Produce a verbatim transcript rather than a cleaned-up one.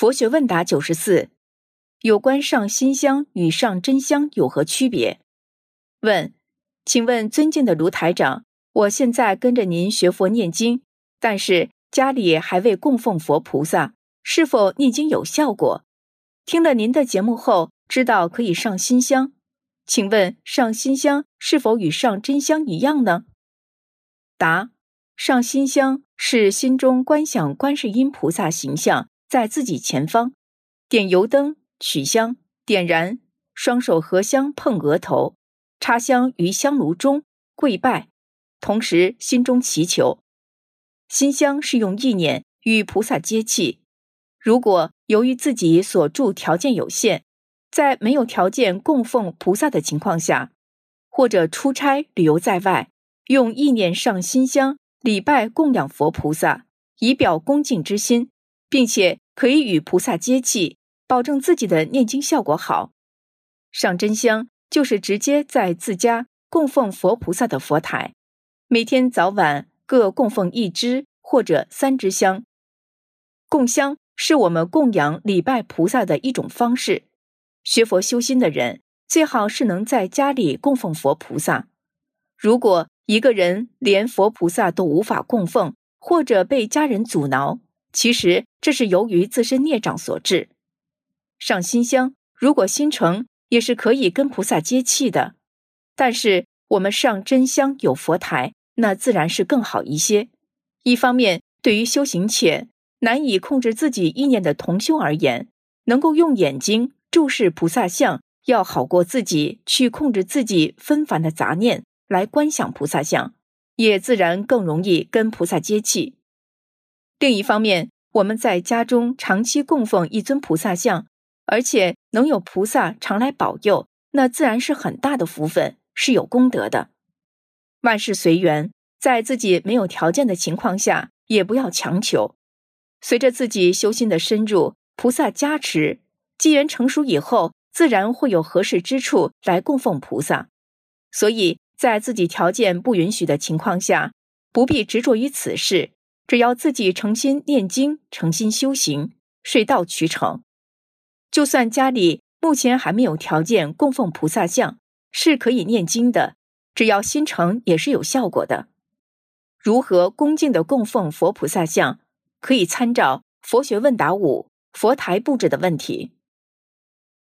佛学问答九十四，有关上心香与上真香有何区别？问：请问尊敬的卢台长，我现在跟着您学佛念经，但是家里还未供奉佛菩萨，是否念经有效果？听了您的节目后，知道可以上心香，请问上心香是否与上真香一样呢？答：上心香是心中观想观世音菩萨形象在自己前方，点油灯，取香，点燃，双手合香碰额头，插香于香炉中，跪拜，同时心中祈求。心香是用意念与菩萨接气，如果由于自己所住条件有限，在没有条件供奉菩萨的情况下，或者出差旅游在外，用意念上心香礼拜供养佛菩萨，以表恭敬之心，并且可以与菩萨接气，保证自己的念经效果好。上真香就是直接在自家供奉佛菩萨的佛台，每天早晚各供奉一支或者三支香。供香是我们供养礼拜菩萨的一种方式。学佛修心的人最好是能在家里供奉佛菩萨。如果一个人连佛菩萨都无法供奉，或者被家人阻挠，其实这是由于自身孽障所致。上心香如果心诚，也是可以跟菩萨接气的，但是我们上真香有佛台，那自然是更好一些。一方面，对于修行浅难以控制自己意念的同修而言，能够用眼睛注视菩萨像，要好过自己去控制自己纷繁的杂念来观想菩萨像，也自然更容易跟菩萨接气。另一方面，我们在家中长期供奉一尊菩萨像，而且能有菩萨常来保佑，那自然是很大的福分，是有功德的。万事随缘，在自己没有条件的情况下，也不要强求。随着自己修心的深入，菩萨加持，机缘成熟以后，自然会有合适之处来供奉菩萨。所以在自己条件不允许的情况下，不必执着于此事，只要自己诚心念经，诚心修行，水到渠成。就算家里目前还没有条件供奉菩萨像，是可以念经的，只要心诚也是有效果的。如何恭敬地供奉佛菩萨像，可以参照佛学问答五佛台布置的问题。